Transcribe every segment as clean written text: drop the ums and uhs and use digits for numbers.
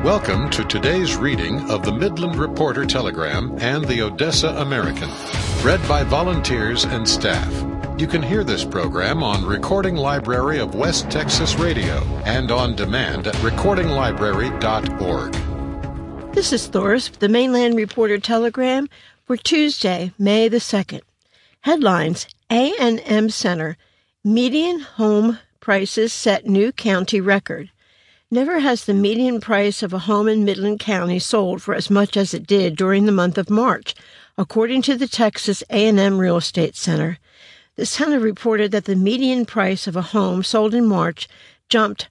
Welcome to today's reading of the Midland Reporter Telegram and the Odessa American, read by volunteers and staff. You can hear this program on Recording Library of West Texas Radio and on demand at recordinglibrary.org. This is Thoris with the Mainland Reporter Telegram for Tuesday, May the 2nd. Headlines: A&M Center. Median home prices set new county record. Never has the median price of a home in Midland County sold for as much as it did during the month of March, according to the Texas A&M Real Estate Center. The center reported that the median price of a home sold in March jumped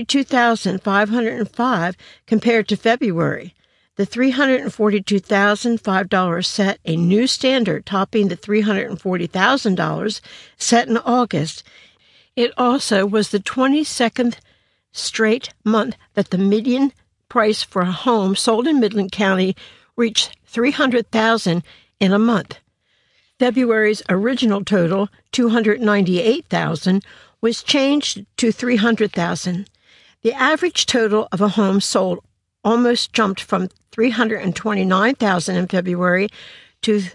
$42,505 compared to February. The $342,005 set a new standard, topping the $340,000 set in August. It also was the 22nd straight month that the median price for a home sold in Midland County reached $300,000 in a month. February's original total, $298,000, was changed to $300,000. The average total of a home sold almost jumped from $329,000 in February to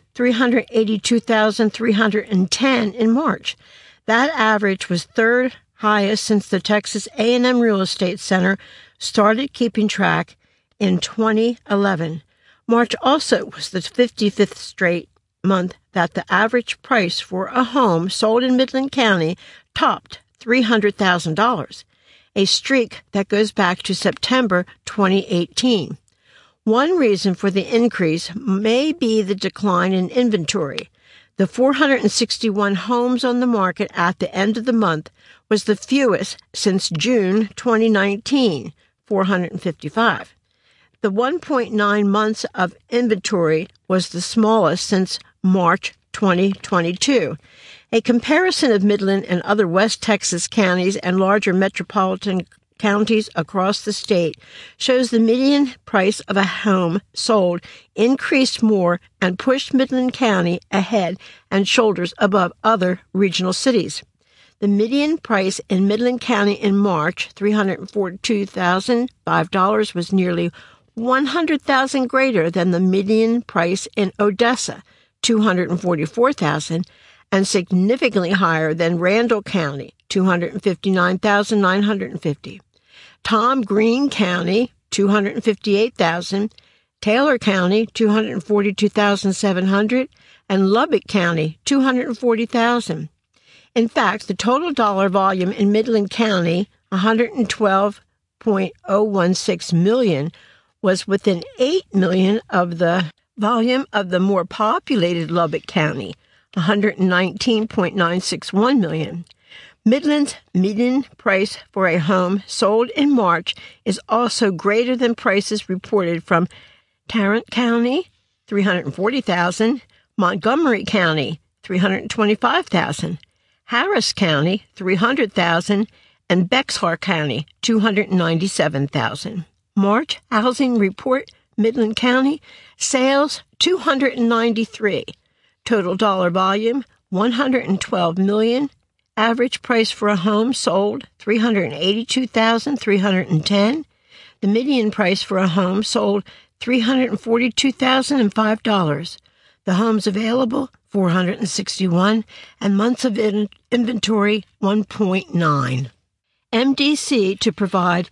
$382,310 in March. That average was third highest since the Texas A&M Real Estate Center started keeping track in 2011. March also was the 55th straight month that the average price for a home sold in Midland County topped $300,000, a streak that goes back to September 2018. One reason for the increase may be the decline in inventory. The 461 homes on the market at the end of the month was the fewest since June 2019, 455. The 1.9 months of inventory was the smallest since March 2022. A comparison of Midland and other West Texas counties and larger metropolitan counties across the state shows the median price of a home sold increased more and pushed Midland County ahead and shoulders above other regional cities. The median price in Midland County in March, $342,005, was nearly $100,000 greater than the median price in Odessa, $244,000, and significantly higher than Randall County, $259,950. Tom Green County, $258,000, Taylor County, $242,700, and Lubbock County, $240,000. In fact, the total dollar volume in Midland County, $112.016 million, was within $8 million of the volume of the more populated Lubbock County, $119.961 million. Midland's median price for a home sold in March is also greater than prices reported from Tarrant County, $340,000, Montgomery County, $325,000, Harris County, $300,000, and Bexar County, $297,000. March Housing Report, Midland County, sales 293, total dollar volume $112 million. Average price for a home sold, $382,310. The median price for a home sold, $342,005. The homes available, 461, and months of inventory, 1.9. MDC to provide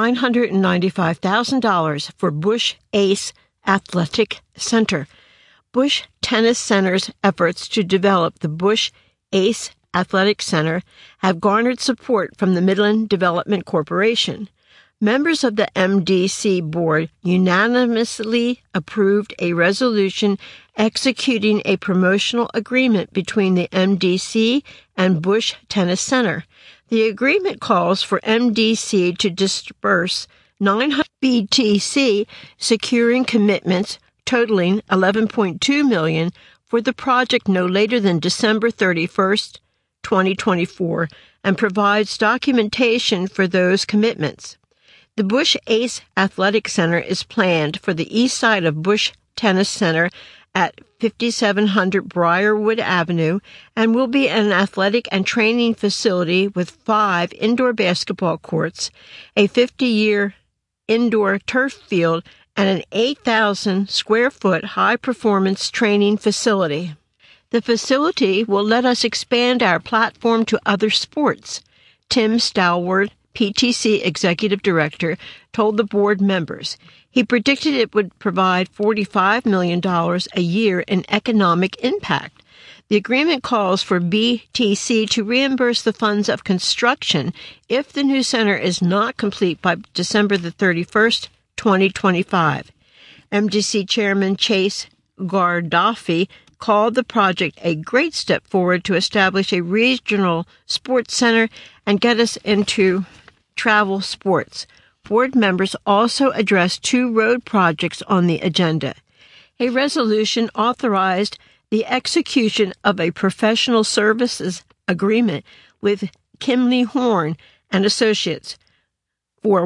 $995,000 for Bush Ace Athletic Center. Bush Tennis Center's efforts to develop the Bush Ace Athletic Center have garnered support from the Midland Development Corporation. Members of the MDC board unanimously approved a resolution executing a promotional agreement between the MDC and Bush Tennis Center. The agreement calls for MDC to disburse $900 BTC, securing commitments totaling $11.2 million for the project no later than December 31st, 2024, and provides documentation for those commitments. The Bush Ace Athletic Center is planned for the east side of Bush Tennis Center at 5700 Briarwood Avenue and will be an athletic and training facility with 5 indoor basketball courts, a 50-year indoor turf field and an 8,000 square foot high-performance training facility. The facility will let us expand our platform to other sports, Tim Stalwart, PTC Executive Director, told the board members. He predicted it would provide $45 million a year in economic impact. The agreement calls for BTC to reimburse the funds of construction if the new center is not complete by December the 31st, 2025. MDC Chairman Chase Gardaffi called the project a great step forward to establish a regional sports center and get us into travel sports. Board members also addressed 2 road projects on the agenda. A resolution authorized the execution of a professional services agreement with Kimley Horn and Associates for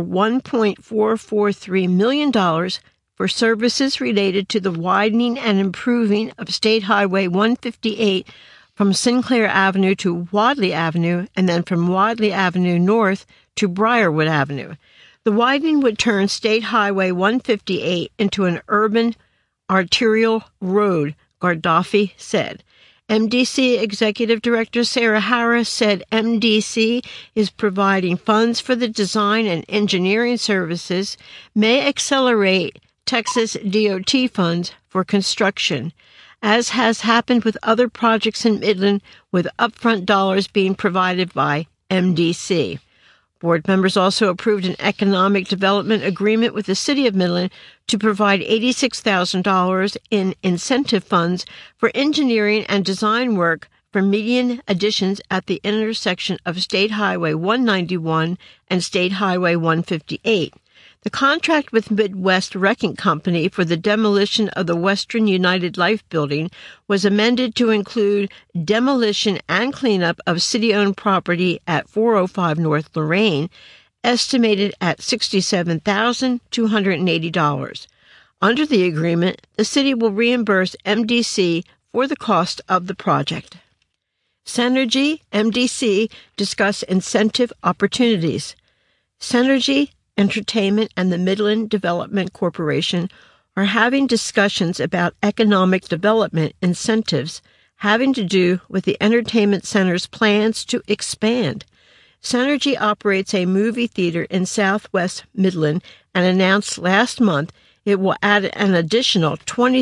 $1.443 million for services related to the widening and improving of State Highway 158 from Sinclair Avenue to Wadley Avenue and then from Wadley Avenue north to Briarwood Avenue. The widening would turn State Highway 158 into an urban arterial road, Gardaffi said. MDC Executive Director Sarah Harris said MDC is providing funds for the design and engineering services, may accelerate Texas DOT funds for construction, as has happened with other projects in Midland, with upfront dollars being provided by MDC. Board members also approved an economic development agreement with the City of Midland to provide $86,000 in incentive funds for engineering and design work for median additions at the intersection of State Highway 191 and State Highway 158. The contract with Midwest Wrecking Company for the demolition of the Western United Life building was amended to include demolition and cleanup of city-owned property at 405 North Lorraine, estimated at $67,280. Under the agreement, the city will reimburse MDC for the cost of the project. Synergy MDC discuss incentive opportunities. Synergy Entertainment and the Midland Development Corporation are having discussions about economic development incentives having to do with the entertainment center's plans to expand. Synergy operates a movie theater in Southwest Midland and announced last month it will add an additional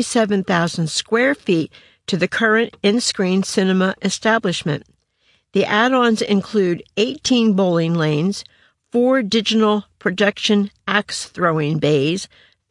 27,000 square feet to the current in-screen cinema establishment. The add-ons include 18 bowling lanes, 4 digital projection axe-throwing bays,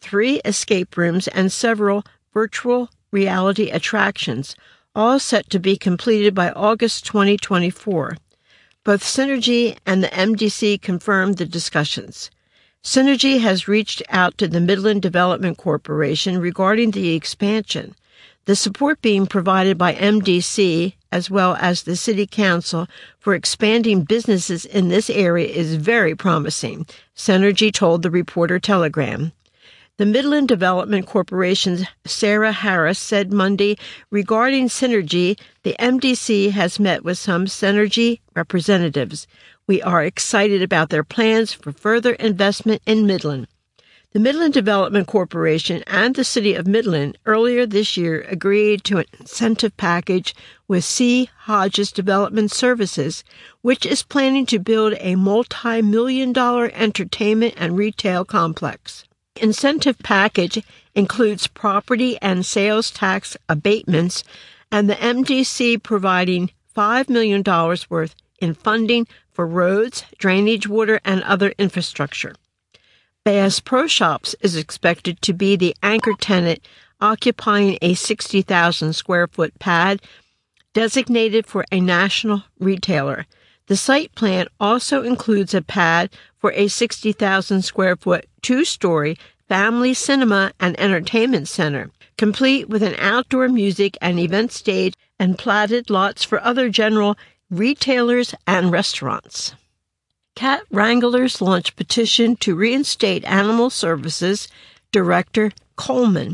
3 escape rooms, and several virtual reality attractions, all set to be completed by August 2024. Both Synergy and the MDC confirmed the discussions. Synergy has reached out to the Midland Development Corporation regarding the expansion. The support being provided by MDC as well as the City Council for expanding businesses in this area is very promising, Synergy told the Reporter Telegram. The Midland Development Corporation's Sarah Harris said Monday regarding Synergy, the MDC has met with some Synergy representatives. We are excited about their plans for further investment in Midland. The Midland Development Corporation and the City of Midland earlier this year agreed to an incentive package with C. Hodges Development Services, which is planning to build a multi-million-dollar entertainment and retail complex. The incentive package includes property and sales tax abatements and the MDC providing $5 million worth in funding for roads, drainage, water, and other infrastructure. Bass Pro Shops is expected to be the anchor tenant, occupying a 60,000 square foot pad designated for a national retailer. The site plan also includes a pad for a 60,000 square foot 2-story family cinema and entertainment center, complete with an outdoor music and event stage and platted lots for other general retailers and restaurants. Cat wranglers launch petition to reinstate Animal Services Director Coleman.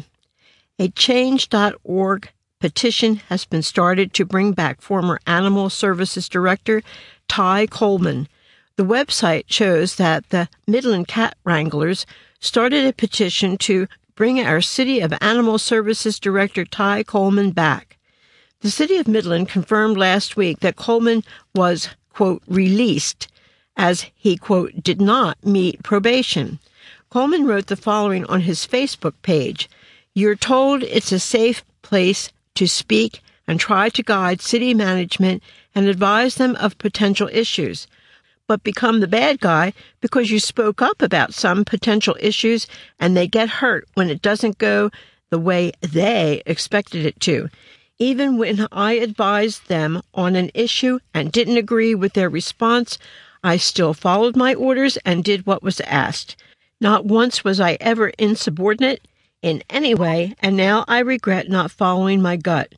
A Change.org petition has been started to bring back former Animal Services Director Ty Coleman. The website shows that the Midland Cat Wranglers started a petition to bring our City of Animal Services Director Ty Coleman back. The City of Midland confirmed last week that Coleman was, quote, released, as he, quote, did not meet probation. Coleman wrote the following on his Facebook page: "You're told it's a safe place to speak and try to guide city management and advise them of potential issues, but become the bad guy because you spoke up about some potential issues and they get hurt when it doesn't go the way they expected it to. Even when I advised them on an issue and didn't agree with their response, I still followed my orders and did what was asked. Not once was I ever insubordinate in any way, and now I regret not following my gut.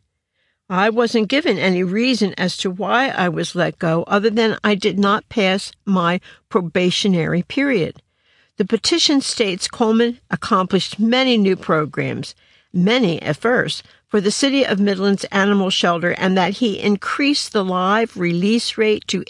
I wasn't given any reason as to why I was let go other than I did not pass my probationary period." The petition states Coleman accomplished many new programs, many at first, for the City of Midland's animal shelter, and that he increased the live release rate to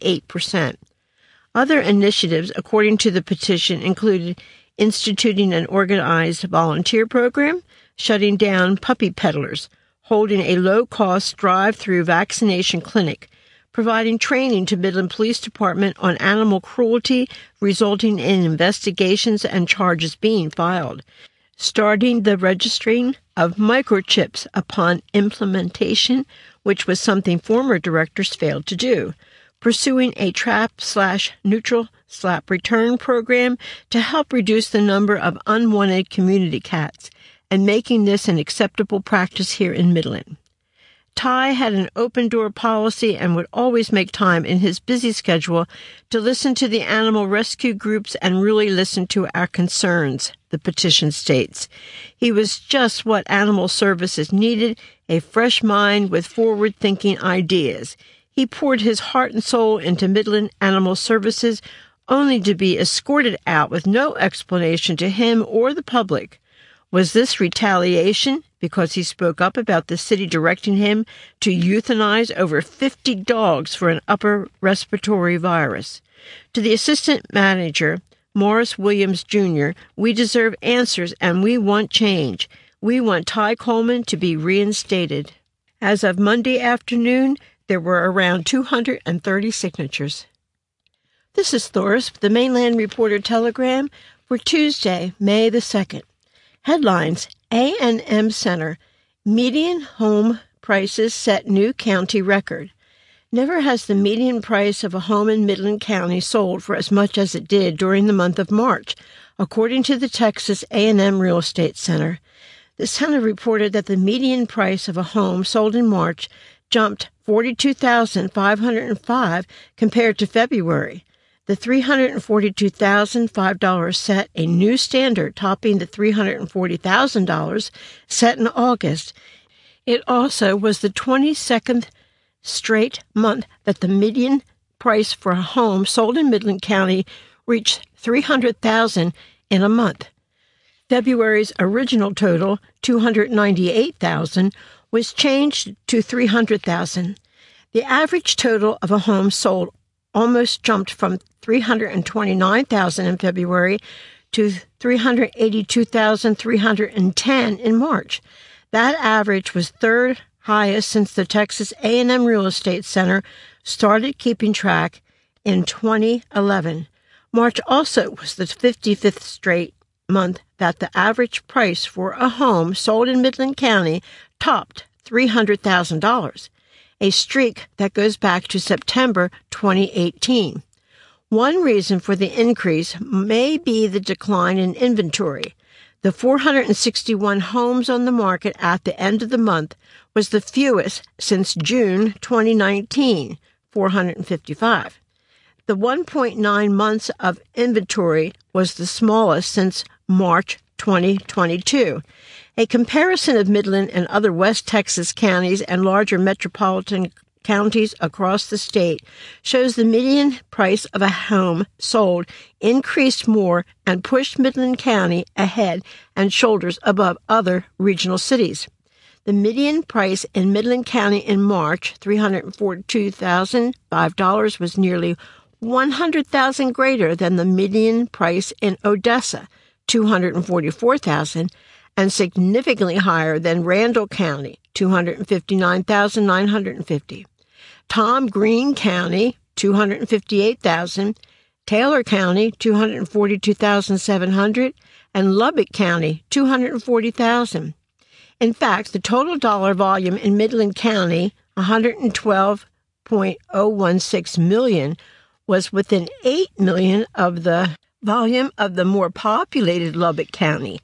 88%. Other initiatives, according to the petition, included instituting an organized volunteer program, shutting down puppy peddlers, holding a low-cost drive-through vaccination clinic, providing training to Midland Police Department on animal cruelty, resulting in investigations and charges being filed, starting the registering of microchips upon implementation, which was something former directors failed to do, pursuing a trap/neutral slap return program to help reduce the number of unwanted community cats, and making this an acceptable practice here in Midland. Ty had an open-door policy and would always make time in his busy schedule to listen to the animal rescue groups and really listen to our concerns, the petition states. He was just what animal services needed, a fresh mind with forward-thinking ideas. He poured his heart and soul into Midland Animal Services, only to be escorted out with no explanation to him or the public. Was this retaliation because he spoke up about the city directing him to euthanize over 50 dogs for an upper respiratory virus? To the assistant manager, Morris Williams, Jr., we deserve answers and we want change. We want Ty Coleman to be reinstated. As of Monday afternoon, there were around 230 signatures. This is Thoris with the Mainland Reporter Telegram for Tuesday, May the 2nd. Headlines: A&M Center. Median home prices set new county record. Never has the median price of a home in Midland County sold for as much as it did during the month of March, according to the Texas A&M Real Estate Center. The center reported that the median price of a home sold in March jumped $42,505 compared to February. The $342,005 set a new standard, topping the $340,000 set in August. It also was the 22nd straight month that the median price for a home sold in Midland County reached $300,000 in a month. February's original total, $298,000, was changed to $300,000. The average total of a home sold almost jumped from $329,000 in February to $382,310 in March. That average was third highest since the Texas A&M Real Estate Center started keeping track in 2011. March also was the 55th straight month that the average price for a home sold in Midland County topped $300,000. A streak that goes back to September 2018. One reason for the increase may be the decline in inventory. The 461 homes on the market at the end of the month was the fewest since June 2019, 455. The 1.9 months of inventory was the smallest since March 2022. A comparison of Midland and other West Texas counties and larger metropolitan counties across the state shows the median price of a home sold increased more and pushed Midland County ahead and shoulders above other regional cities. The median price in Midland County in March, $342,005, was nearly $100,000 greater than the median price in Odessa, $244,000, and significantly higher than Randall County, $259,950. Tom Green County, $258,000, Taylor County, $242,700, and Lubbock County, $240,000. In fact, the total dollar volume in Midland County, $112.016 million, was within $8 million of the volume of the more populated Lubbock County,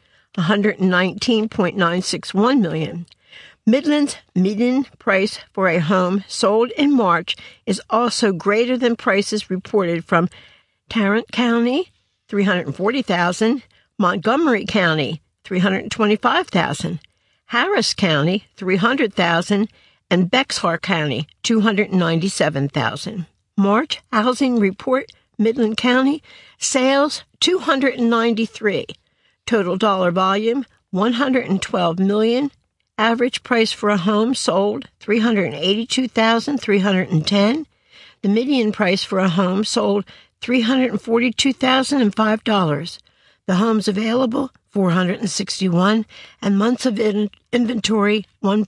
$119.961 million. Midland's median price for a home sold in March is also greater than prices reported from Tarrant County, $340,000, Montgomery County, $325,000, Harris County, $300,000, and Bexar County, $297,000. March housing report, Midland County, sales, 293. Total dollar volume, $112 million. Average price for a home sold, $382,310. The median price for a home sold, $342,005. The homes available, 461, and months of inventory,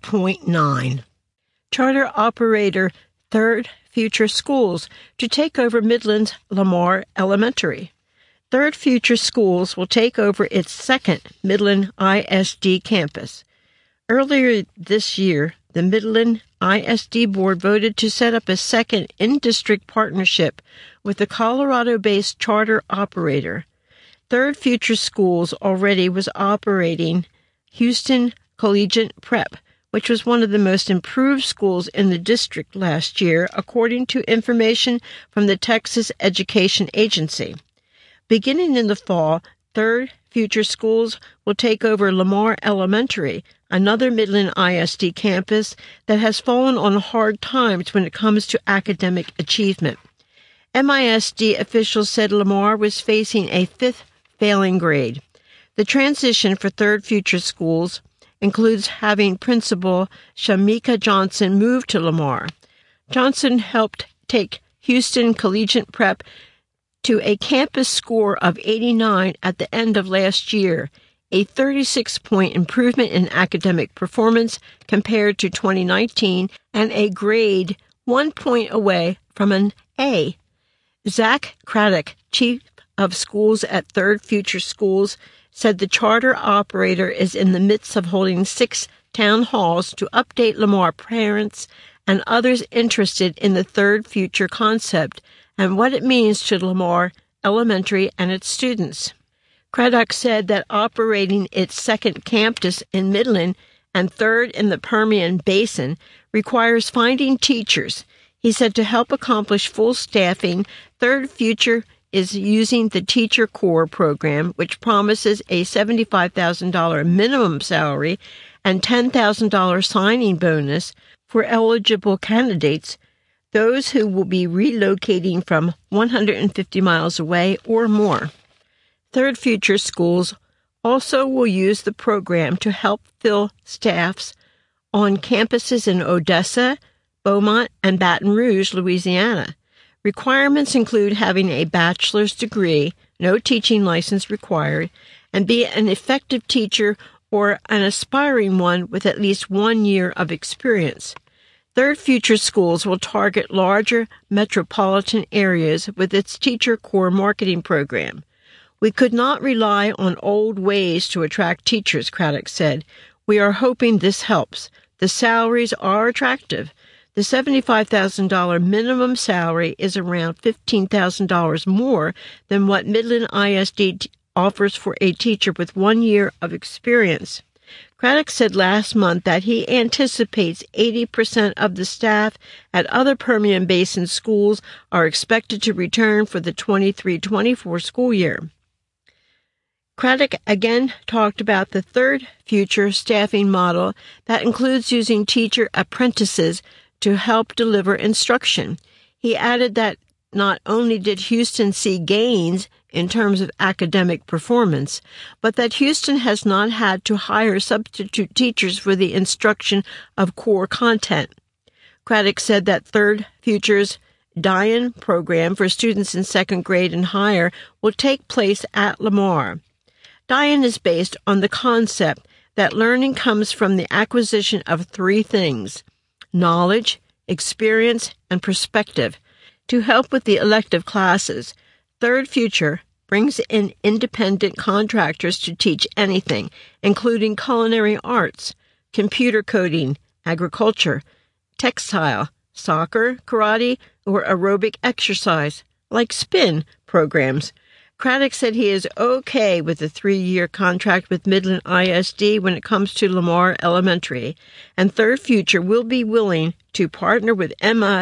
1.9. Charter operator Third Future Schools to take over Midland's Lamar Elementary. Third Future Schools will take over its second Midland ISD campus. Earlier this year, the Midland ISD Board voted to set up a second in-district partnership with the Colorado-based charter operator. Third Future Schools already was operating Houston Collegiate Prep, which was one of the most improved schools in the district last year, according to information from the Texas Education Agency. Beginning in the fall, Third Future Schools will take over Lamar Elementary, another Midland ISD campus that has fallen on hard times when it comes to academic achievement. MISD officials said Lamar was facing a fifth failing grade. The transition for Third Future Schools includes having Principal Shamika Johnson move to Lamar. Johnson helped take Houston Collegiate Prep to a campus score of 89 at the end of last year, a 36-point improvement in academic performance compared to 2019, and a grade 1 point away from an A. Zach Craddock, chief of schools at Third Future Schools, said the charter operator is in the midst of holding 6 town halls to update Lamar parents and others interested in the Third Future concept and what it means to Lamar Elementary and its students. Craddock said that operating its second campus in Midland and third in the Permian Basin requires finding teachers. He said to help accomplish full staffing, Third Future is using the Teacher Corps program, which promises a $75,000 minimum salary and $10,000 signing bonus for eligible candidates, those who will be relocating from 150 miles away or more. Third Future Schools also will use the program to help fill staffs on campuses in Odessa, Beaumont, and Baton Rouge, Louisiana. Requirements include having a bachelor's degree, no teaching license required, and be an effective teacher or an aspiring one with at least 1 year of experience. Third Future Schools will target larger metropolitan areas with its Teacher Corps marketing program. We could not rely on old ways to attract teachers, Craddock said. We are hoping this helps. The salaries are attractive. The $75,000 minimum salary is around $15,000 more than what Midland ISD offers for a teacher with 1 year of experience. Craddock said last month that he anticipates 80% of the staff at other Permian Basin schools are expected to return for the 23-24 school year. Craddock again talked about the Third Future staffing model that includes using teacher apprentices to help deliver instruction. He added that not only did Houston see gains in terms of academic performance, but that Houston has not had to hire substitute teachers for the instruction of core content. Craddock said that Third Future's DIAN program for students in second grade and higher will take place at Lamar. Dian is based on the concept that learning comes from the acquisition of three things: knowledge, experience, and perspective. To help with the elective classes, Third Future brings in independent contractors to teach anything, including culinary arts, computer coding, agriculture, textile, soccer, karate, or aerobic exercise, like spin programs. Craddock said he is okay with the 3-year contract with Midland ISD when it comes to Lamar Elementary, and Third Future will be willing to partner with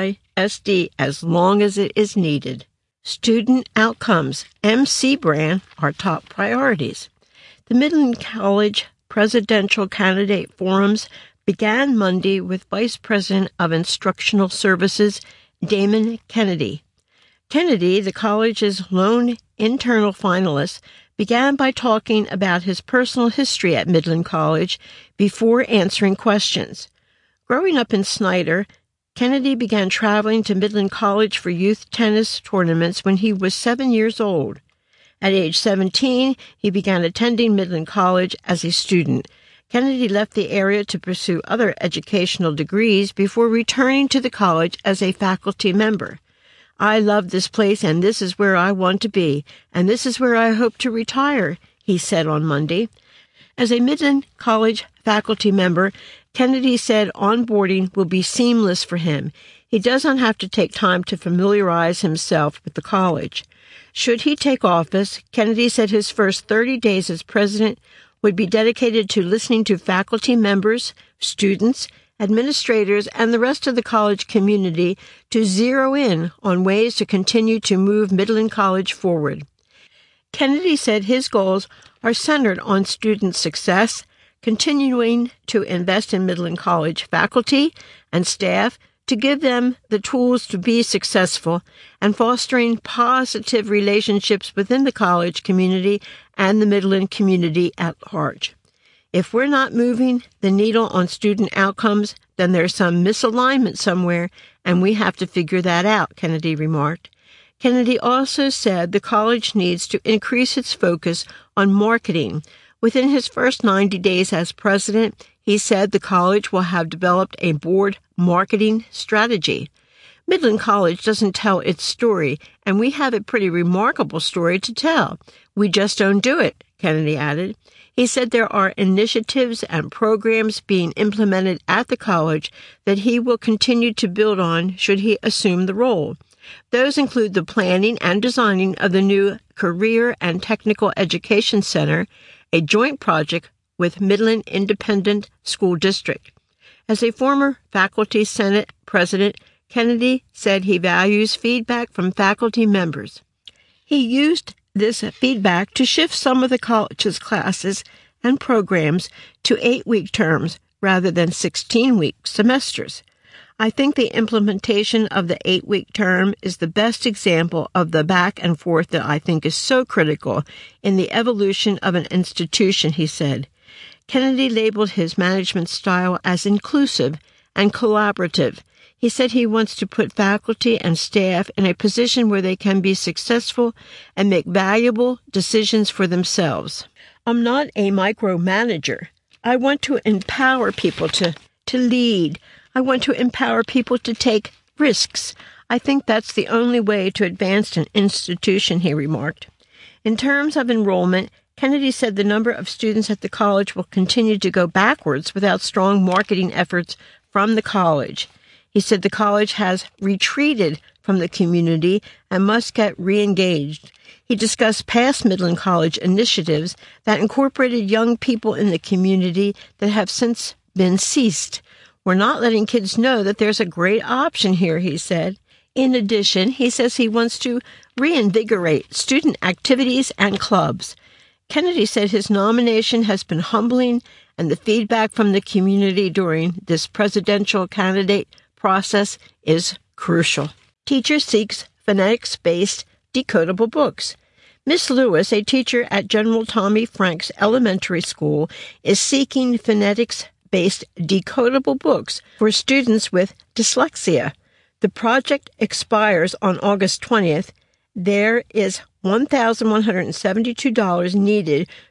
MISD as long as it is needed. Student outcomes, MC brand, are top priorities. The Midland College Presidential Candidate Forums began Monday with Vice President of Instructional Services, Damon Kennedy. Kennedy, the college's lone internal finalist, began by talking about his personal history at Midland College before answering questions. Growing up in Snyder, Kennedy began traveling to Midland College for youth tennis tournaments when he was 7 years old. At age 17, he began attending Midland College as a student. Kennedy left the area to pursue other educational degrees before returning to the college as a faculty member. "I love this place, and this is where I want to be, and this is where I hope to retire," he said on Monday. As a Midland College faculty member, Kennedy said onboarding will be seamless for him. He does not have to take time to familiarize himself with the college. Should he take office, Kennedy said his first 30 days as president would be dedicated to listening to faculty members, students, administrators, and the rest of the college community to zero in on ways to continue to move Midland College forward. Kennedy said his goals are centered on student success, continuing to invest in Midland College faculty and staff to give them the tools to be successful, and fostering positive relationships within the college community and the Midland community at large. If we're not moving the needle on student outcomes, then there's some misalignment somewhere, and we have to figure that out, Kennedy remarked. Kennedy also said the college needs to increase its focus on marketing. Within his first 90 days as president, he said the college will have developed a board marketing strategy. Midland College doesn't tell its story, and we have a pretty remarkable story to tell. We just don't do it, Kennedy added. He said there are initiatives and programs being implemented at the college that he will continue to build on should he assume the role. Those include the planning and designing of the new Career and Technical Education Center, a joint project with Midland Independent School District. As a former Faculty Senate president, Kennedy said he values feedback from faculty members. He used this feedback to shift some of the college's classes and programs to 8-week terms rather than 16-week semesters. I think the implementation of the 8-week term is the best example of the back and forth that I think is so critical in the evolution of an institution, he said. Kennedy labeled his management style as inclusive and collaborative. He said he wants to put faculty and staff in a position where they can be successful and make valuable decisions for themselves. I'm not a micromanager. I want to empower people to lead. I want to empower people to take risks. I think that's the only way to advance an institution, he remarked. In terms of enrollment, Kennedy said the number of students at the college will continue to go backwards without strong marketing efforts from the college. He said the college has retreated from the community and must get re-engaged. He discussed past Midland College initiatives that incorporated young people in the community that have since been ceased. We're not letting kids know that there's a great option here, he said. In addition, he says he wants to reinvigorate student activities and clubs. Kennedy said his nomination has been humbling, and the feedback from the community during this presidential candidate process is crucial. Teacher seeks phonetics-based decodable books. Miss Lewis, a teacher at General Tommy Franks Elementary School, is seeking phonetics-based decodable books for students with dyslexia. The project expires on August 20th. There is $1,172 needed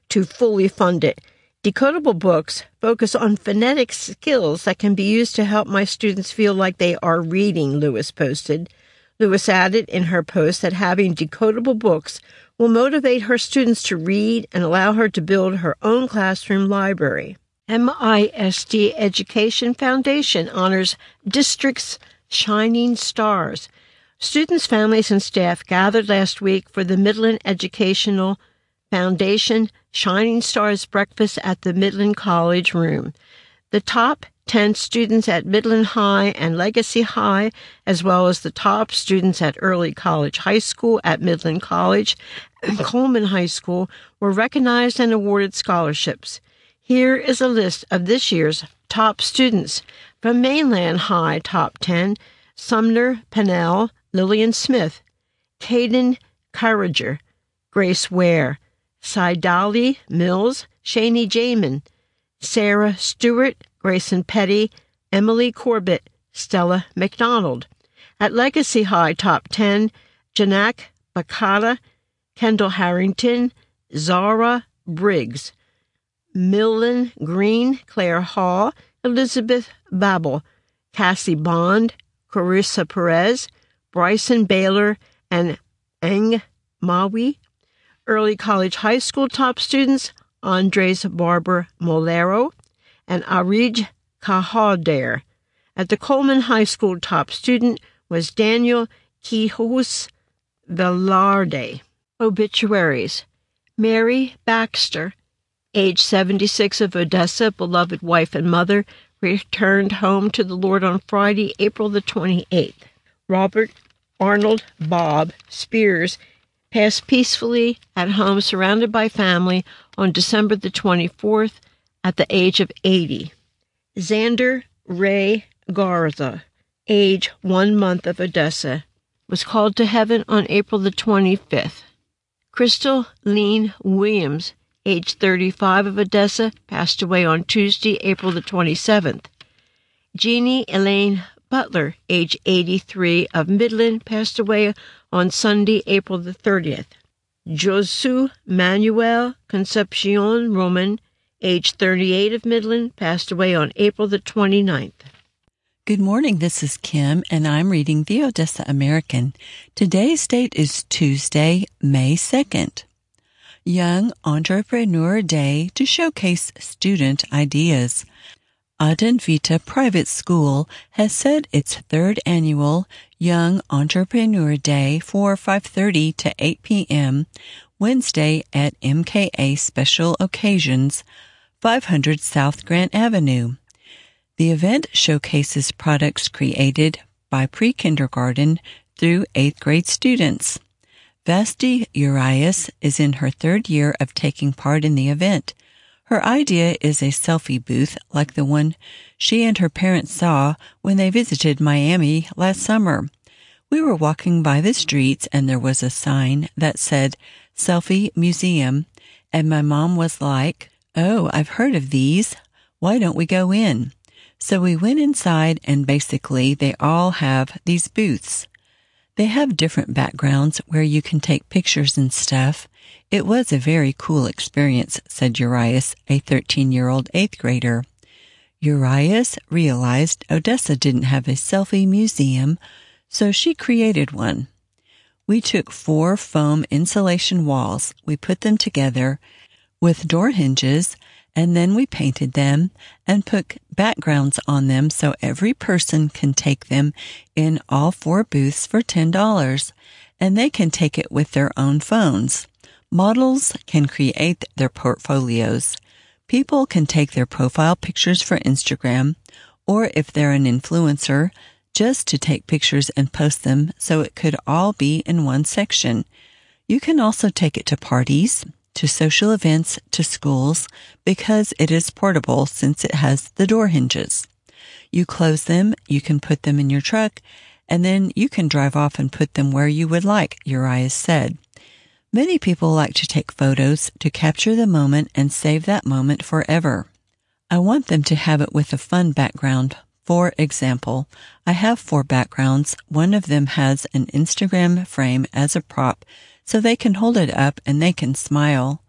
to fully fund it. Decodable books focus on phonetic skills that can be used to help my students feel like they are reading, Lewis posted. Lewis added in her post that having decodable books will motivate her students to read and allow her to build her own classroom library. MISD Education Foundation honors district's Shining Stars. Students, families, and staff gathered last week for the Midland Educational Foundation Shining Stars Breakfast at the Midland College Room. The top 10 students at Midland High and Legacy High, as well as the top students at Early College High School at Midland College and Coleman High School, were recognized and awarded scholarships. Here is a list of this year's top students. From Mainland High, top 10, Sumner Pennell, Lillian Smith, Caden Courager, Grace Ware, Sidali Mills, Shani Jamin, Sarah Stewart, Grayson Petty, Emily Corbett, Stella McDonald. At Legacy High, top 10, Janak Bakata, Kendall Harrington, Zara Briggs, Millen Green, Claire Hall, Elizabeth Babel, Cassie Bond, Carissa Perez, Bryson Baylor, and Ang Maui. Early College High School top students, Andres Barber Molero and Arij Kahadair. At the Coleman High School, top student was Daniel Quijos Velarde. Obituaries. Mary Baxter, age 76, of Odessa, beloved wife and mother, returned home to the Lord on Friday, April the 28th. Robert Arnold Bob Spears passed peacefully at home surrounded by family on December the 24th at the age of 80. Xander Ray Garza, age 1 month, of Odessa, was called to heaven on April the 25th. Crystal Lean Williams, age 35, of Odessa, passed away on Tuesday, April the 27th. Jeannie Elaine Butler, age 83, of Midland, passed away on Sunday, April the 30th. Josu Manuel Concepcion Roman, age 38, of Midland, passed away on April the 29th. Good morning, this is Kim, and I'm reading the Odessa American. Today's date is Tuesday, May 2nd. Young Entrepreneur Day to showcase student ideas. Advent Vita Private School has set its third annual Young Entrepreneur Day for 5:30 to 8 p.m. Wednesday at MKA Special Occasions, 500 South Grant Avenue. The event showcases products created by pre-kindergarten through 8th grade students. Vasti Urias is in her third year of taking part in the event. Her idea is a selfie booth like the one she and her parents saw when they visited Miami last summer. We were walking by the streets and there was a sign that said Selfie Museum, and my mom was like, "Oh, I've heard of these. Why don't we go in?" So we went inside, and basically they all have these booths. They have different backgrounds where you can take pictures and stuff. It was a very cool experience, said Urias, a 13-year-old 8th grader. Urias realized Odessa didn't have a selfie museum, so she created one. We took 4 foam insulation walls. We put them together with door hinges, and then we painted them and put backgrounds on them so every person can take them in all 4 booths for $10, and they can take it with their own phones. Models can create their portfolios. People can take their profile pictures for Instagram, or if they're an influencer, just to take pictures and post them so it could all be in one section. You can also take it to parties, to social events, to schools, because it is portable since it has the door hinges. You close them, you can put them in your truck, and then you can drive off and put them where you would like, Urias said. Many people like to take photos to capture the moment and save that moment forever. I want them to have it with a fun background. For example, I have 4 backgrounds. One of them has an Instagram frame as a prop, so they can hold it up and they can smile.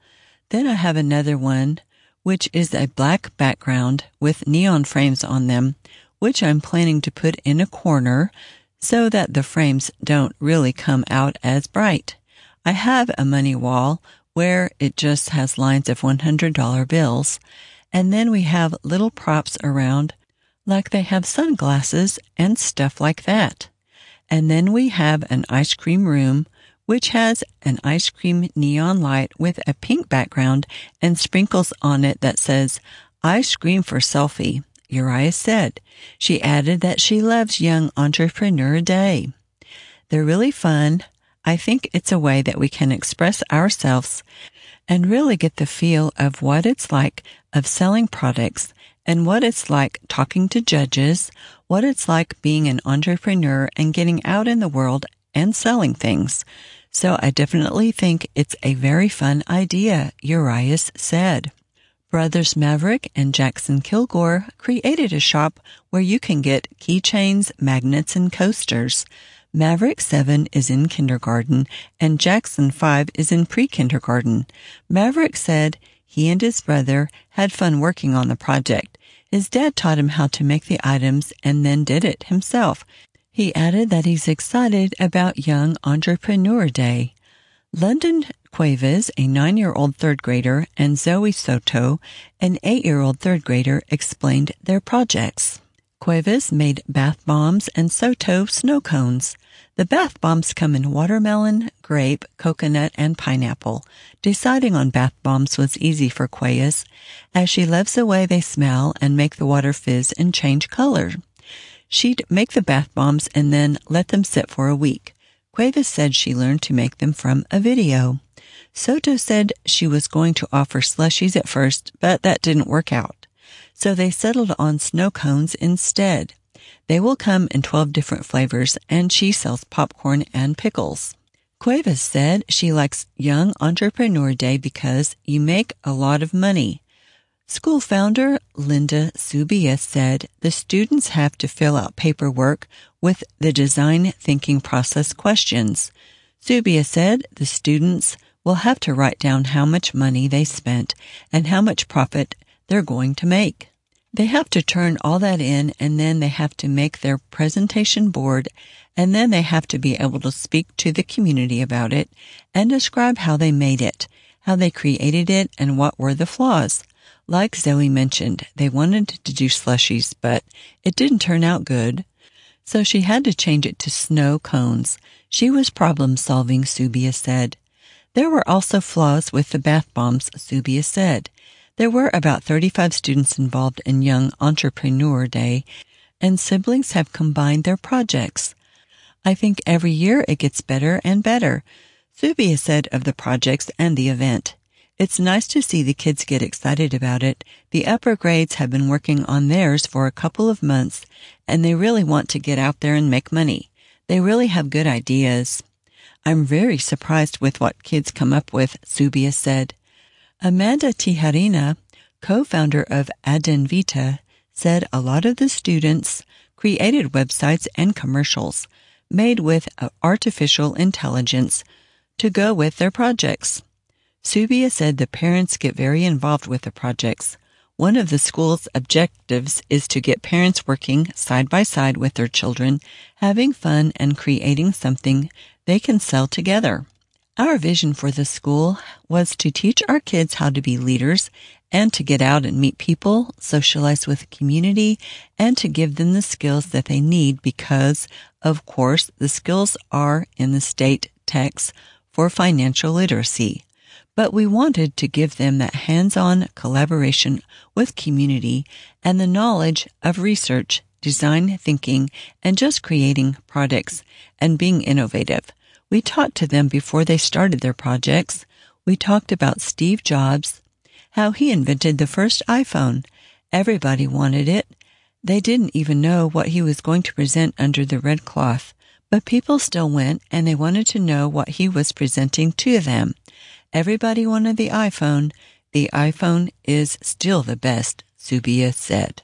Then I have another one, which is a black background with neon frames on them, which I'm planning to put in a corner so that the frames don't really come out as bright. I have a money wall where it just has lines of $100 bills, and then we have little props around like they have sunglasses and stuff like that. And then we have an ice cream room, which has an ice cream neon light with a pink background and sprinkles on it that says, "Ice cream for selfie," Uriah said. She added that she loves Young Entrepreneur Day. They're really fun. I think it's a way that we can express ourselves and really get the feel of what it's like of selling products and what it's like talking to judges, what it's like being an entrepreneur and getting out in the world and selling things. So I definitely think it's a very fun idea, Uriah said. Brothers Maverick and Jackson Kilgore created a shop where you can get keychains, magnets, and coasters. Maverick 7 is in kindergarten and Jackson 5 is in pre-kindergarten. Maverick said he and his brother had fun working on the project. His dad taught him how to make the items and then did it himself. He added that he's excited about Young Entrepreneur Day. London Cuevas, a 9-year-old third grader, and Zoe Soto, an 8-year-old third grader, explained their projects. Cuevas made bath bombs and Soto snow cones. The bath bombs come in watermelon, grape, coconut, and pineapple. Deciding on bath bombs was easy for Cuevas, as she loves the way they smell and make the water fizz and change color. She'd make the bath bombs and then let them sit for a week. Cuevas said she learned to make them from a video. Soto said she was going to offer slushies at first, but that didn't work out. So they settled on snow cones instead. They will come in 12 different flavors, and she sells popcorn and pickles. Cuevas said she likes Young Entrepreneur Day because you make a lot of money. School founder Linda Subia said the students have to fill out paperwork with the design thinking process questions. Subia said the students will have to write down how much money they spent and how much profit they're going to make. They have to turn all that in, and then they have to make their presentation board, and then they have to be able to speak to the community about it and describe how they made it, how they created it, and what were the flaws. Like Zoe mentioned, they wanted to do slushies, but it didn't turn out good, so she had to change it to snow cones. She was problem-solving, Subia said. There were also flaws with the bath bombs, Subia said. There were about 35 students involved in Young Entrepreneur Day, and siblings have combined their projects. I think every year it gets better and better, Subia said of the projects and the event. It's nice to see the kids get excited about it. The upper grades have been working on theirs for a couple of months, and they really want to get out there and make money. They really have good ideas. I'm very surprised with what kids come up with, Subia said. Amanda Tijarina, co-founder of Adenvita, said a lot of the students created websites and commercials made with artificial intelligence to go with their projects. Subia said the parents get very involved with the projects. One of the school's objectives is to get parents working side by side with their children, having fun and creating something they can sell together. Our vision for the school was to teach our kids how to be leaders and to get out and meet people, socialize with the community, and to give them the skills that they need because, of course, the skills are in the state texts for financial literacy. But we wanted to give them that hands-on collaboration with community and the knowledge of research, design thinking, and just creating products and being innovative. We talked to them before they started their projects. We talked about Steve Jobs, how he invented the first iPhone. Everybody wanted it. They didn't even know what he was going to present under the red cloth, but people still went and they wanted to know what he was presenting to them. Everybody wanted the iPhone. The iPhone is still the best, Subia said.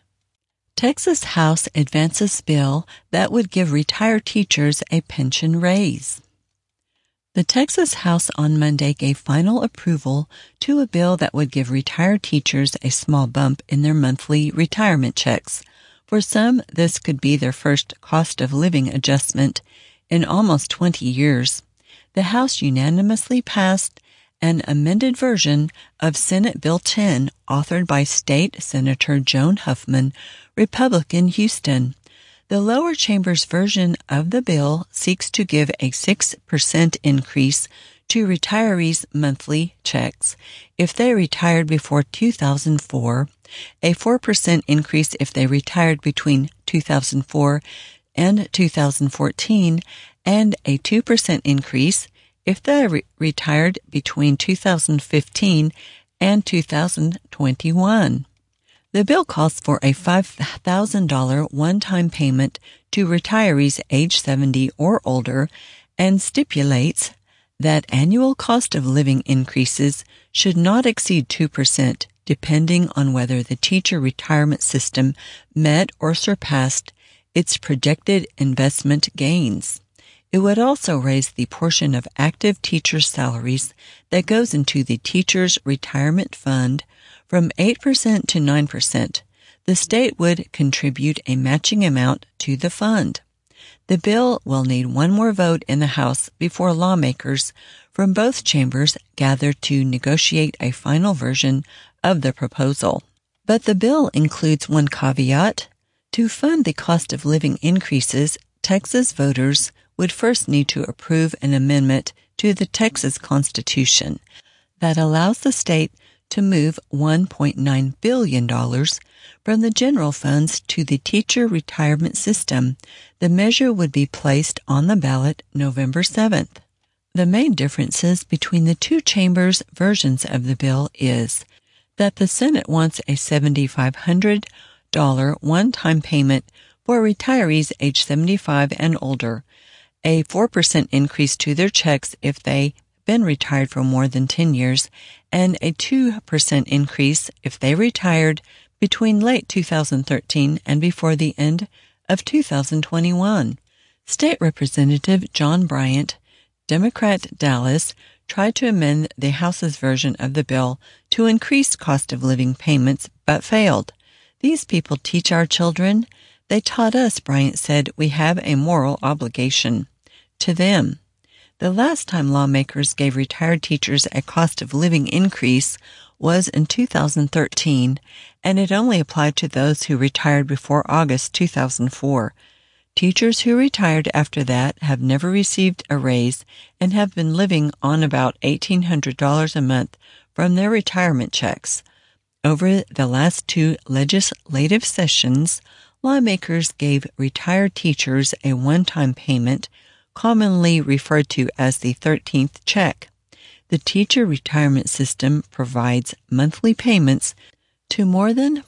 Texas House advances bill that would give retired teachers a pension raise. The Texas House on Monday gave final approval to a bill that would give retired teachers a small bump in their monthly retirement checks. For some, this could be their first cost of living adjustment in almost 20 years. The House unanimously passed an amended version of Senate Bill 10, authored by State Senator Joan Huffman, Republican, Houston. The lower chamber's version of the bill seeks to give a 6% increase to retirees' monthly checks if they retired before 2004, a 4% increase if they retired between 2004 and 2014, and a 2% increase if they retired between 2015 and 2021. The bill calls for a $5,000 one-time payment to retirees age 70 or older and stipulates that annual cost of living increases should not exceed 2%, depending on whether the teacher retirement system met or surpassed its projected investment gains. It would also raise the portion of active teacher salaries that goes into the Teachers' Retirement Fund from 8% to 9%. The state would contribute a matching amount to the fund. The bill will need one more vote in the House before lawmakers from both chambers gather to negotiate a final version of the proposal. But the bill includes one caveat. To fund the cost of living increases, Texas voters would first need to approve an amendment to the Texas Constitution that allows the state to move $1.9 billion from the general funds to the teacher retirement system. The measure would be placed on the ballot November 7th. The main differences between the two chambers' versions of the bill is that the Senate wants a $7,500 one-time payment for retirees age 75 and older, a 4% increase to their checks if they've been retired for more than 10 years, and a 2% increase if they retired between late 2013 and before the end of 2021. State Representative John Bryant, Democrat Dallas, tried to amend the House's version of the bill to increase cost of living payments, but failed. These people teach our children. They taught us, Bryant said, we have a moral obligation to them. The last time lawmakers gave retired teachers a cost of living increase was in 2013, and it only applied to those who retired before August 2004. Teachers who retired after that have never received a raise and have been living on about $1,800 a month from their retirement checks. Over the last two legislative sessions, lawmakers gave retired teachers a one-time payment, commonly referred to as the 13th check. The teacher retirement system provides monthly payments to more than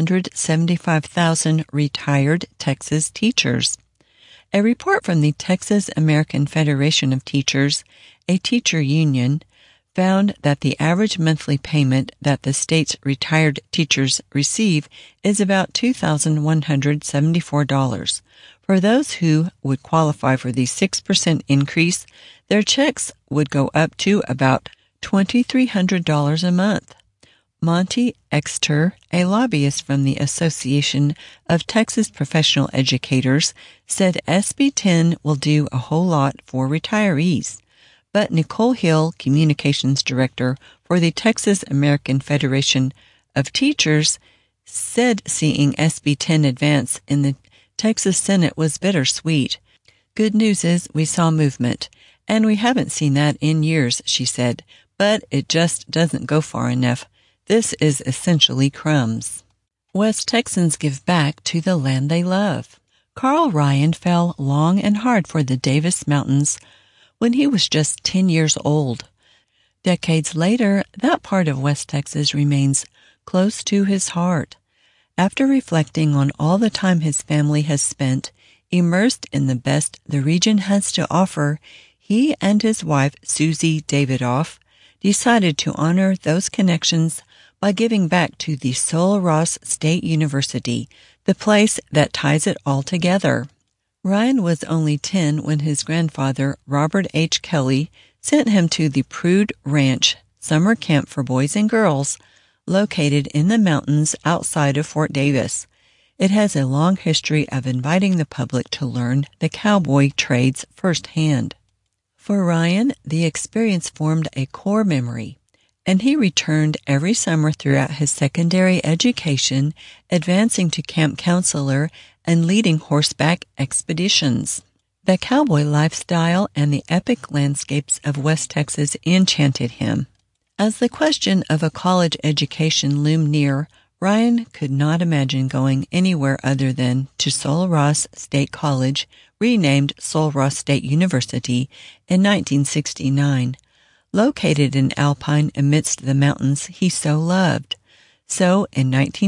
475,000 retired Texas teachers. A report from the Texas American Federation of Teachers, a teacher union, found that the average monthly payment that the state's retired teachers receive is about $2,174. For those who would qualify for the 6% increase, their checks would go up to about $2,300 a month. Monty Exter, a lobbyist from the Association of Texas Professional Educators, said SB 10 will do a whole lot for retirees. But Nicole Hill, communications director for the Texas American Federation of Teachers, said seeing SB 10 advance in the Texas Senate was bittersweet. Good news is we saw movement, and we haven't seen that in years, she said, but it just doesn't go far enough. This is essentially crumbs. West Texans give back to the land they love. Carl Ryan fell long and hard for the Davis Mountains when he was just 10 years old. Decades later, that part of West Texas remains close to his heart. After reflecting on all the time his family has spent immersed in the best the region has to offer, he and his wife, Susie Davidoff, decided to honor those connections by giving back to the Sul Ross State University, the place that ties it all together. Ryan was only 10 when his grandfather, Robert H. Kelly, sent him to the Prude Ranch summer camp for boys and girls located in the mountains outside of Fort Davis. It has a long history of inviting the public to learn the cowboy trades firsthand. For Ryan, the experience formed a core memory, and he returned every summer throughout his secondary education, advancing to camp counselor and leading horseback expeditions. The cowboy lifestyle and the epic landscapes of West Texas enchanted him. As the question of a college education loomed near, Ryan could not imagine going anywhere other than to Sul Ross State College, renamed Sul Ross State University, in 1969, located in Alpine amidst the mountains he so loved. So, in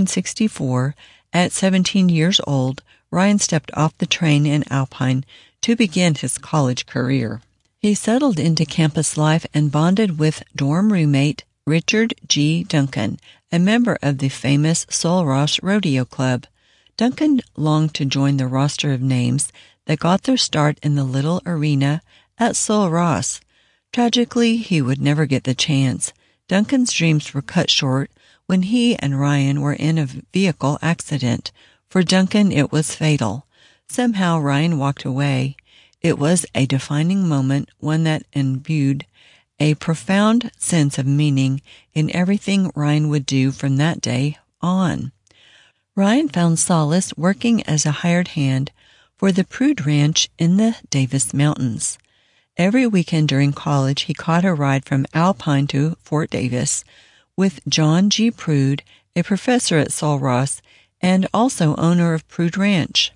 1964, at 17 years old, Ryan stepped off the train in Alpine to begin his college career. He settled into campus life and bonded with dorm roommate Richard G. Duncan, a member of the famous Sul Ross Rodeo Club. Duncan longed to join the roster of names that got their start in the little arena at Sul Ross. Tragically, he would never get the chance. Duncan's dreams were cut short when he and Ryan were in a vehicle accident. For Duncan, it was fatal. Somehow, Ryan walked away. It was a defining moment, one that imbued a profound sense of meaning in everything Ryan would do from that day on. Ryan found solace working as a hired hand for the Prude Ranch in the Davis Mountains. Every weekend during college, he caught a ride from Alpine to Fort Davis with John G. Prude, a professor at Sul Ross and also owner of Prude Ranch.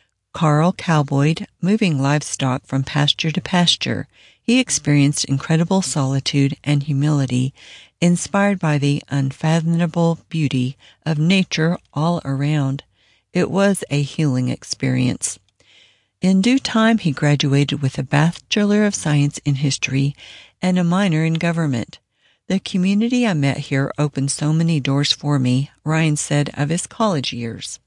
Carl cowboyed, moving livestock from pasture to pasture. He experienced incredible solitude and humility, inspired by the unfathomable beauty of nature all around. It was a healing experience. In due time, he graduated with a Bachelor of Science in History and a minor in government. The community I met here opened so many doors for me, Ryan said of his college years.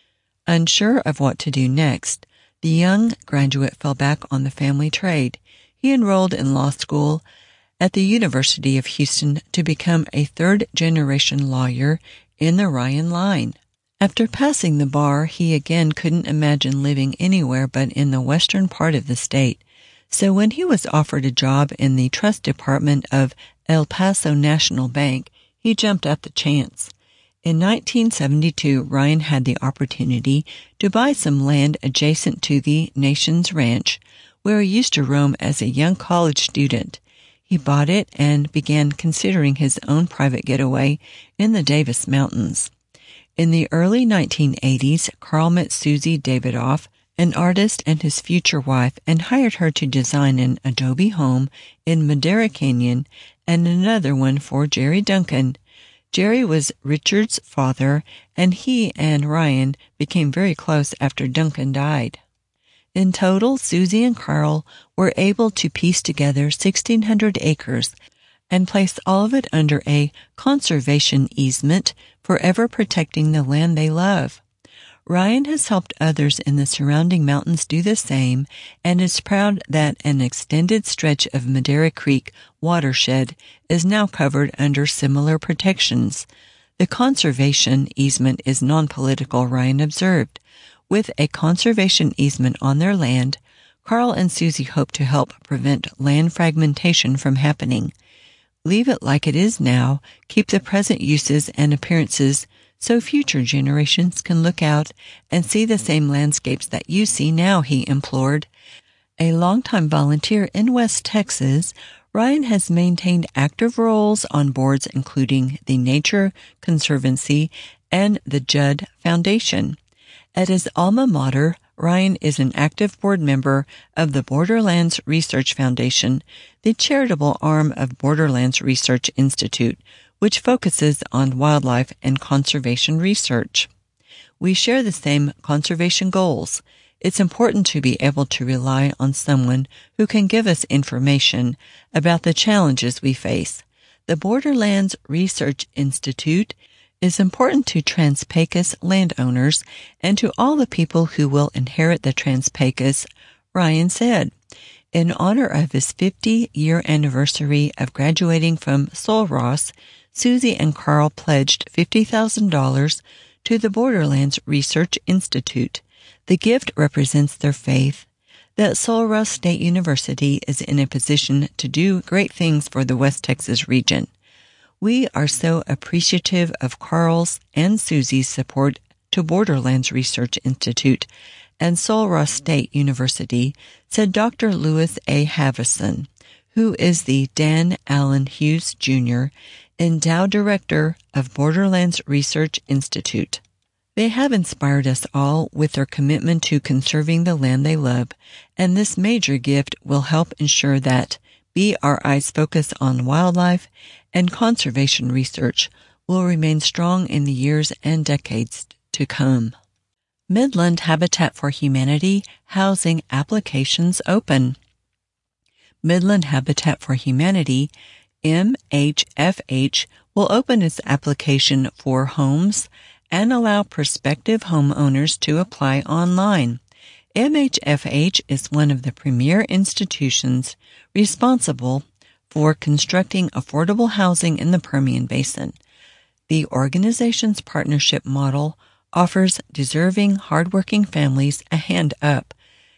Unsure of what to do next, the young graduate fell back on the family trade. He enrolled in law school at the University of Houston to become a third-generation lawyer in the Ryan line. After passing the bar, he again couldn't imagine living anywhere but in the western part of the state. So when he was offered a job in the trust department of El Paso National Bank, he jumped at the chance. In 1972, Ryan had the opportunity to buy some land adjacent to the Nations Ranch, where he used to roam as a young college student. He bought it and began considering his own private getaway in the Davis Mountains. In the early 1980s, Carl met Susie Davidoff, an artist and his future wife, and hired her to design an adobe home in Madera Canyon and another one for Jerry Duncan. Jerry was Richard's father, and he and Ryan became very close after Duncan died. In total, Susie and Carl were able to piece together 1,600 acres and place all of it under a conservation easement, forever protecting the land they love. Ryan has helped others in the surrounding mountains do the same and is proud that an extended stretch of Madera Creek watershed is now covered under similar protections. The conservation easement is non-political, Ryan observed. With a conservation easement on their land, Carl and Susie hope to help prevent land fragmentation from happening. Leave it like it is now, keep the present uses and appearances so future generations can look out and see the same landscapes that you see now, he implored. A longtime volunteer in West Texas, Ryan has maintained active roles on boards including the Nature Conservancy and the Judd Foundation. At his alma mater, Ryan is an active board member of the Borderlands Research Foundation, the charitable arm of Borderlands Research Institute, which focuses on wildlife and conservation research. We share the same conservation goals. It's important to be able to rely on someone who can give us information about the challenges we face. The Borderlands Research Institute is important to Trans Pecos landowners and to all the people who will inherit the Trans Pecos, Ryan said. In honor of his 50-year anniversary of graduating from Sul Ross, Susie and Carl pledged $50,000 to the Borderlands Research Institute. The gift represents their faith that Sul Ross State University is in a position to do great things for the West Texas region. We are so appreciative of Carl's and Susie's support to Borderlands Research Institute and Sul Ross State University, said Dr. Louis A. Havison, who is the Dan Allen Hughes Jr. Endowed Director of Borderlands Research Institute. They have inspired us all with their commitment to conserving the land they love, and this major gift will help ensure that BRI's focus on wildlife and conservation research will remain strong in the years and decades to come. Midland Habitat for Humanity housing applications open. Midland Habitat for Humanity, MHFH, will open its application for homes and allow prospective homeowners to apply online. MHFH is one of the premier institutions responsible for constructing affordable housing in the Permian Basin. The organization's partnership model offers deserving, hardworking families a hand up.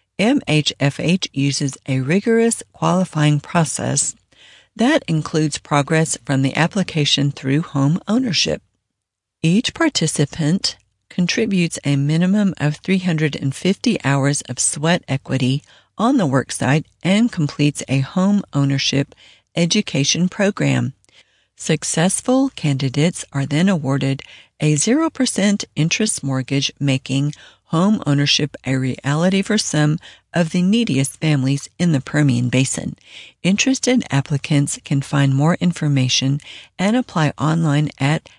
MHFH uses a rigorous qualifying process that includes progress from the application through home ownership. Each participant contributes a minimum of 350 hours of sweat equity on the worksite and completes a home ownership education program. Successful candidates are then awarded a 0% interest mortgage, making home ownership a reality for some of the neediest families in the Permian Basin. Interested applicants can find more information and apply online at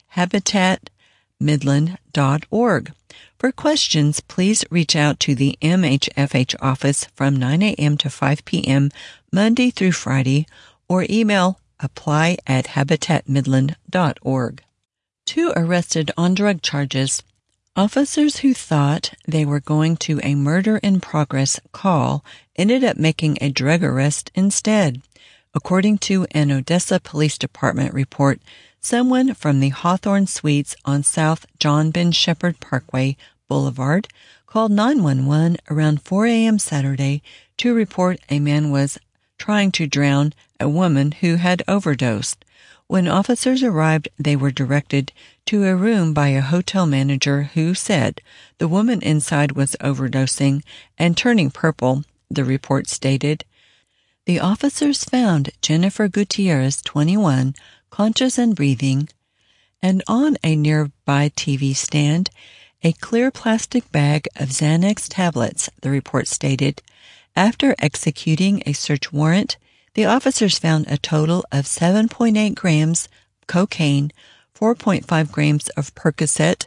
habitatmidland.org. For questions, please reach out to the MHFH office from 9 a.m. to 5 p.m. Monday through Friday, or email apply@habitatmidland.org. 2 arrested on drug charges. Officers who thought they were going to a murder-in-progress call ended up making a drug arrest instead. According to an Odessa Police Department report, someone from the Hawthorne Suites on South John Ben Shepherd Parkway Boulevard called 911 around 4 a.m. Saturday to report a man was trying to drown a woman who had overdosed. When officers arrived, they were directed to a room by a hotel manager who said the woman inside was overdosing and turning purple, the report stated. The officers found Jennifer Gutierrez, 21, conscious and breathing, and on a nearby TV stand, a clear plastic bag of Xanax tablets, the report stated. After executing a search warrant, the officers found a total of 7.8 grams cocaine, 4.5 grams of Percocet,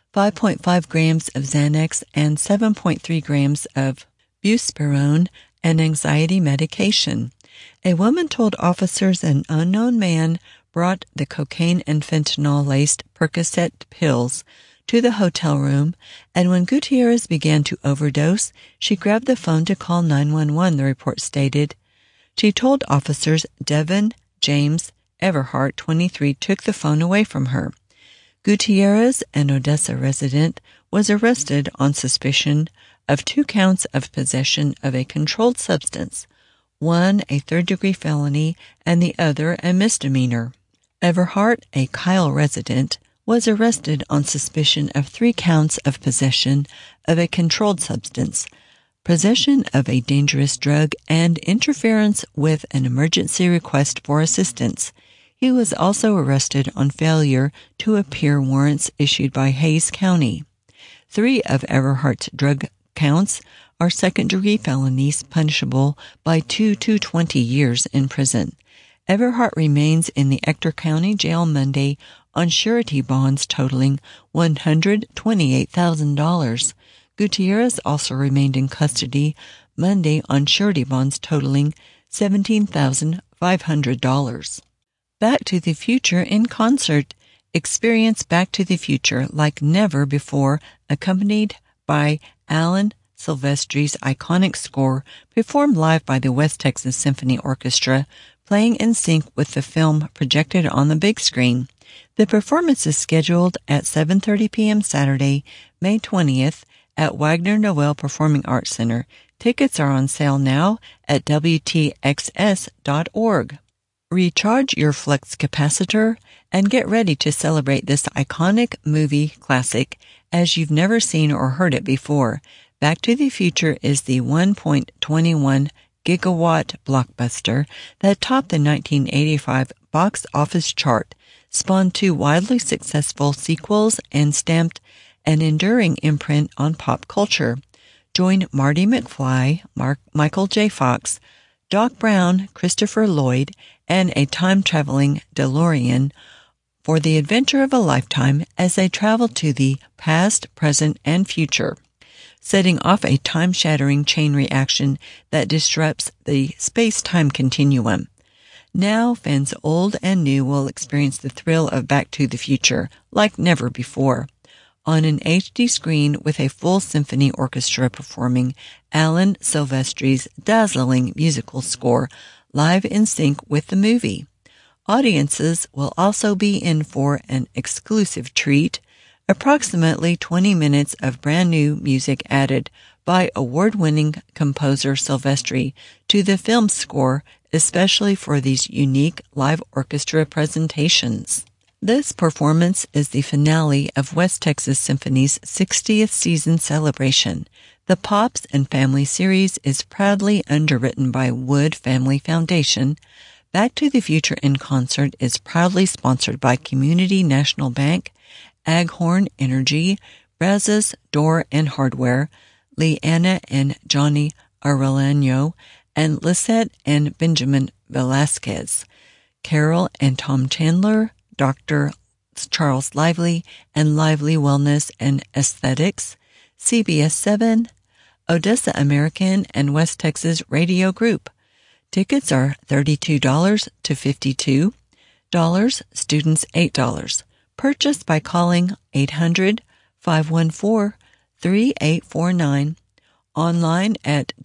5.5 grams of Xanax, and 7.3 grams of buspirone, an anxiety medication. A woman told officers an unknown man brought the cocaine and fentanyl-laced Percocet pills to the hotel room, and when Gutierrez began to overdose, she grabbed the phone to call 911, the report stated. She told officers Devin James Everhart, 23, took the phone away from her. Gutierrez, an Odessa resident, was arrested on suspicion of 2 counts of possession of a controlled substance, one a third-degree felony and the other a misdemeanor. Everhart, a Kyle resident, was arrested on suspicion of 3 counts of possession of a controlled substance, possession of a dangerous drug, and interference with an emergency request for assistance. He was also arrested on failure to appear warrants issued by Hays County. 3 of Everhart's drug counts are second-degree felonies punishable by 2 to 20 years in prison. Everhart remains in the Ector County Jail Monday on surety bonds totaling $128,000. Gutierrez also remained in custody Monday on surety bonds totaling $17,500. Back to the Future in concert. Experience Back to the Future like never before, accompanied by Alan Silvestri's iconic score performed live by the West Texas Symphony Orchestra, playing in sync with the film projected on the big screen. The performance is scheduled at 7:30 p.m. Saturday, May 20th at Wagner Noel Performing Arts Center. Tickets are on sale now at WTXS.org. Recharge your flux capacitor and get ready to celebrate this iconic movie classic as you've never seen or heard it before. Back to the Future is the 1.21 gigawatt blockbuster that topped the 1985 box office chart, spawned two wildly successful sequels, and stamped an enduring imprint on pop culture. Join Marty McFly, Michael J. Fox, Doc Brown, Christopher Lloyd, and a time-traveling DeLorean for the adventure of a lifetime as they travel to the past, present, and future, setting off a time-shattering chain reaction that disrupts the space-time continuum. Now, fans old and new will experience the thrill of Back to the Future like never before. On an HD screen with a full symphony orchestra performing Alan Silvestri's dazzling musical score live in sync with the movie. Audiences will also be in for an exclusive treat, approximately 20 minutes of brand new music added by award-winning composer Silvestri to the film score, especially for these unique live orchestra presentations. This performance is the finale of West Texas Symphony's 60th season celebration. The Pops and Family series is proudly underwritten by Wood Family Foundation. Back to the Future in Concert is proudly sponsored by Community National Bank, Aghorn Energy, Brazos Door and Hardware, Leanna and Johnny Arellano, and Lisette and Benjamin Velasquez, Carol and Tom Chandler, Dr. Charles Lively and Lively Wellness and Aesthetics, CBS 7, Odessa American, and West Texas Radio Group. Tickets are $32 to $52, students $8. Purchased by calling 800-514-3849, online at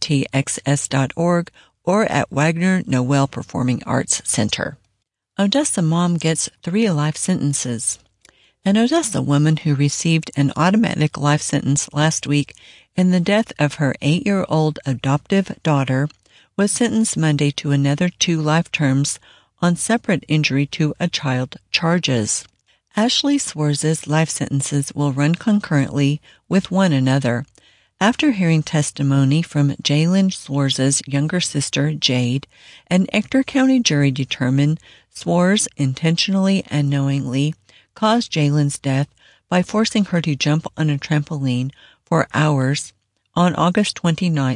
WTXS.org or at Wagner Noel Performing Arts Center. Odessa mom gets 3 life sentences. An Odessa woman who received an automatic life sentence last week in the death of her 8-year-old adoptive daughter was sentenced Monday to another 2 life terms on separate injury to a child charges. Ashley Swarz's life sentences will run concurrently with one another. After hearing testimony from Jalen Swarz's younger sister, Jade, an Ector County jury determined Swarz intentionally and knowingly caused Jalen's death by forcing her to jump on a trampoline for hours on August 29,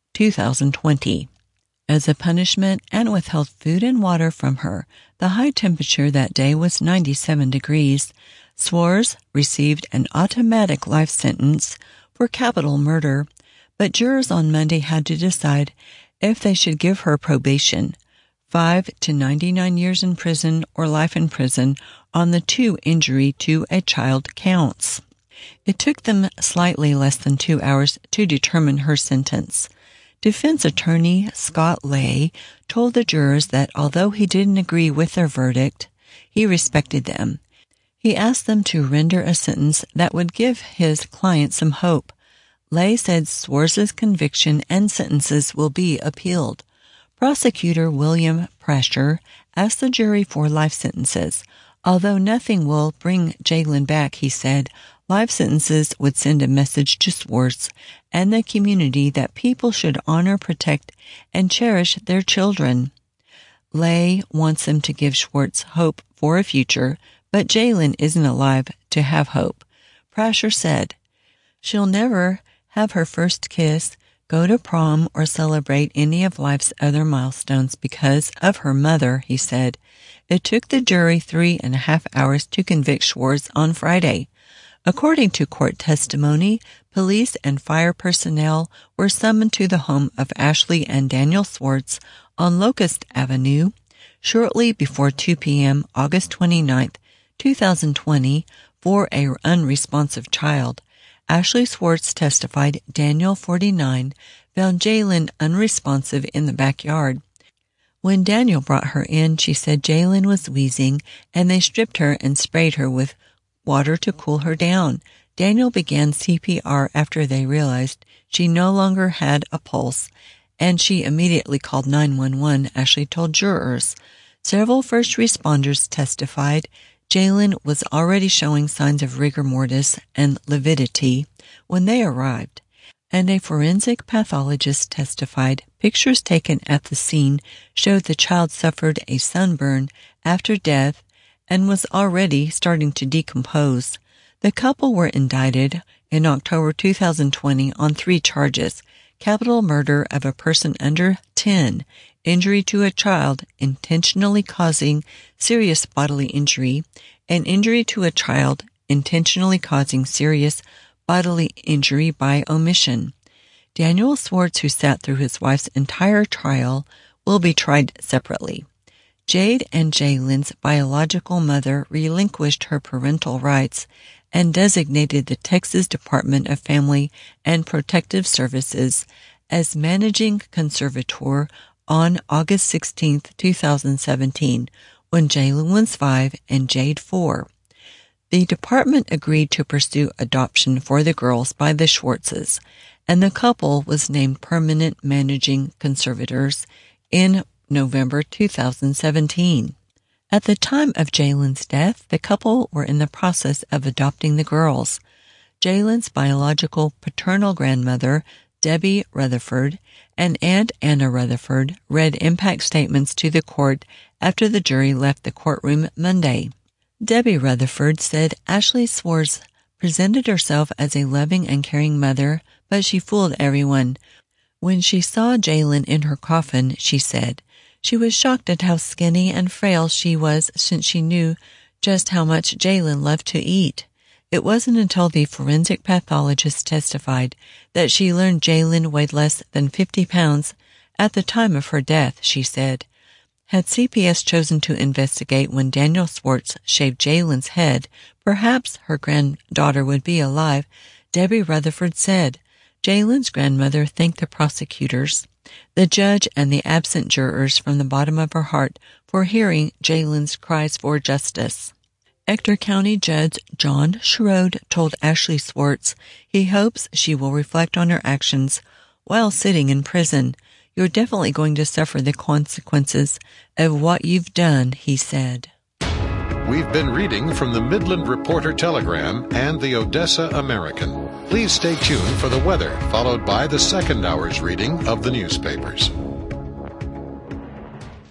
2020. As a punishment, and withheld food and water from her. The high temperature that day was 97 degrees. Swarz received an automatic life sentence for capital murder, but jurors on Monday had to decide if they should give her probation, 5 to 99 years in prison or life in prison on the 2 injury to a child counts. It took them slightly less than 2 hours to determine her sentence. Defense attorney Scott Lay told the jurors that although he didn't agree with their verdict, he respected them. He asked them to render a sentence that would give his client some hope. Lay said Swarz's conviction and sentences will be appealed. Prosecutor William Prasher asked the jury for life sentences. Although nothing will bring Jalen back, he said, life sentences would send a message to Swarz and the community that people should honor, protect, and cherish their children. Lay wants them to give Schwartz hope for a future, but Jalen isn't alive to have hope. Prasher said, "She'll never have her first kiss, go to prom, or celebrate any of life's other milestones because of her mother," he said. It took the jury 3.5 hours to convict Swarz on Friday. According to court testimony, police and fire personnel were summoned to the home of Ashley and Daniel Swarz on Locust Avenue shortly before 2 p.m. August 29, 2020, for an unresponsive child. Ashley Swartz testified Daniel, 49, found Jalen unresponsive in the backyard. When Daniel brought her in, she said Jalen was wheezing, and they stripped her and sprayed her with water to cool her down. Daniel began CPR after they realized she no longer had a pulse, and she immediately called 911, Ashley told jurors. Several first responders testified Jalen was already showing signs of rigor mortis and lividity when they arrived, and a forensic pathologist testified pictures taken at the scene showed the child suffered a sunburn after death and was already starting to decompose. The couple were indicted in October 2020 on 3 charges: capital murder of a person under 10, injury to a child intentionally causing serious bodily injury, and injury to a child intentionally causing serious bodily injury by omission. Daniel Swartz, who sat through his wife's entire trial, will be tried separately. Jade and Jalen's biological mother relinquished her parental rights and designated the Texas Department of Family and Protective Services as managing conservator on August 16, 2017, when Jalen was 5 and Jade 4. The department agreed to pursue adoption for the girls by the Swartzes, and the couple was named permanent managing conservators in November 2017. At the time of Jalen's death, the couple were in the process of adopting the girls. Jalen's biological paternal grandmother, Debbie Rutherford, and Aunt Anna Rutherford read impact statements to the court after the jury left the courtroom Monday. Debbie Rutherford said Ashley Swartz presented herself as a loving and caring mother, but she fooled everyone. When she saw Jalen in her coffin, she said, she was shocked at how skinny and frail she was since she knew just how much Jalen loved to eat. It wasn't until the forensic pathologist testified that she learned Jalen weighed less than 50 pounds at the time of her death, she said. Had CPS chosen to investigate when Daniel Swartz shaved Jalen's head, perhaps her granddaughter would be alive, Debbie Rutherford said. Jalen's grandmother thanked the prosecutors, the judge, and the absent jurors from the bottom of her heart for hearing Jalen's cries for justice. Ector County Judge John Sherrod told Ashley Swartz he hopes she will reflect on her actions while sitting in prison. You're definitely going to suffer the consequences of what you've done, he said. We've been reading from the Midland Reporter Telegram and the Odessa American. Please stay tuned for the weather, followed by the second hour's reading of the newspapers.